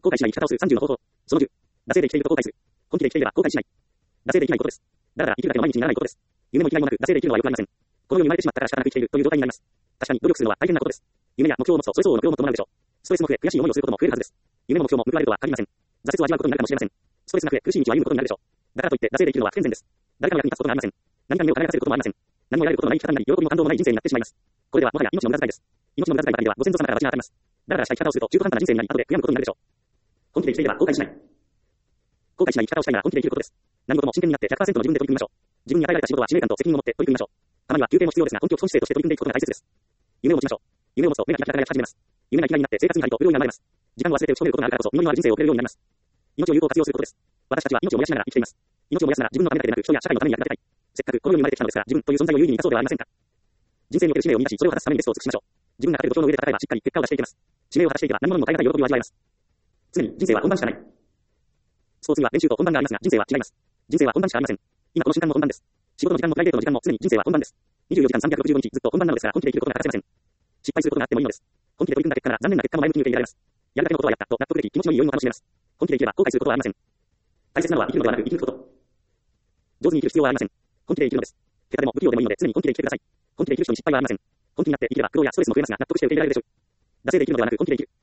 後悔しない生き方をする30の方法。その10。惰性で生きていると後悔する。本気で生きていれば後悔しない。惰性で生きないことです。だらだら生きるだけの毎日にならないことです。夢も生きがいもなく惰性で生きるのは良くありません。この世に生まれてしまったから仕方なく生きているという状態になります。確かに努力するのは大変なことです。夢や目標を持つとそれ相応の目標も伴うでしょう。ストレスも増え、悔しい思いをすることも増えるはずです。夢も目標も報われるとは限りません。挫折を味わうことになるかもしれません。ストレスが増え、苦しい道を歩むことになるでしょう。だからといって惰性で生きるのは不健全です。誰かの役に立つことがありません。何かに目を輝かせることもありません。何も得られることのない生き方になり、喜びも感動もない人生になってしまいます。これではもはや命の無駄遣いです。命の無駄遣いばかりではご先祖様から罰が当たります。だらだらした生き方をすると中途半端な人生になり、後で悔やむことになるでしょう。本気で生きていれば後悔しない。後悔しない生き方をしたいなら本気で生きることです。何事も真剣になって 100% の自分で取り組みましょう。自分に与えられた仕事は使命感と責任を持って取り組みましょう。たまには休憩も必要ですが、本気を基礎姿勢として取り組んでいくことが大切です。夢を持ちましょう。夢を持つと目が開き始めます。夢が嫌いになって生活に入ると潤いが生まれます。時間を忘れて打ち込めることがあるからこそ、実りのある人生を送れるようになります。命を有効活用することです。私たちは命を燃やしながら生きています。命を燃やすなら自分のためだけでなく、人や社会のために役立てたい。せっかくこの世に生まれてきたのですから、自分という存在を有意義に生かそうではありませんか。人生における使命を見出し、それを果たすためにベストを尽くしましょう。自分が立てる土俵の上で戦えばしっかり結果を出していけます。使命を果たしていけば何者にも代え難い喜びを味わえます。常に人生は本番しかない。スポーツには練習と本番がありますが、人生は違います。人生は本番しかありません。今この瞬間も本番です。仕事の時間もプライベートの時間も常に人生は本番です。24時間365日ずっと本番なのですから、本気で生きることが欠かせません。失敗することがあってもいいのです。本気で取り組んだ結果なら残念な結果も前向きに受け入れられます。やるだけのことはやったと納得でき、気持ちのいい余韻を楽しめます。本気で生きれば後悔することはありません。大切なのは生きるのではなく生き抜くこと。上手に生きる必要はありません。本気で生きるのです。下手でも不器用でもいいので常に本気で生きてください。本気で生きる人に失敗はありません。本気になって生きれば苦労やストレスも増えますが納得して受け入れられるでしょう。惰性で生きるのではなく本気で生きる。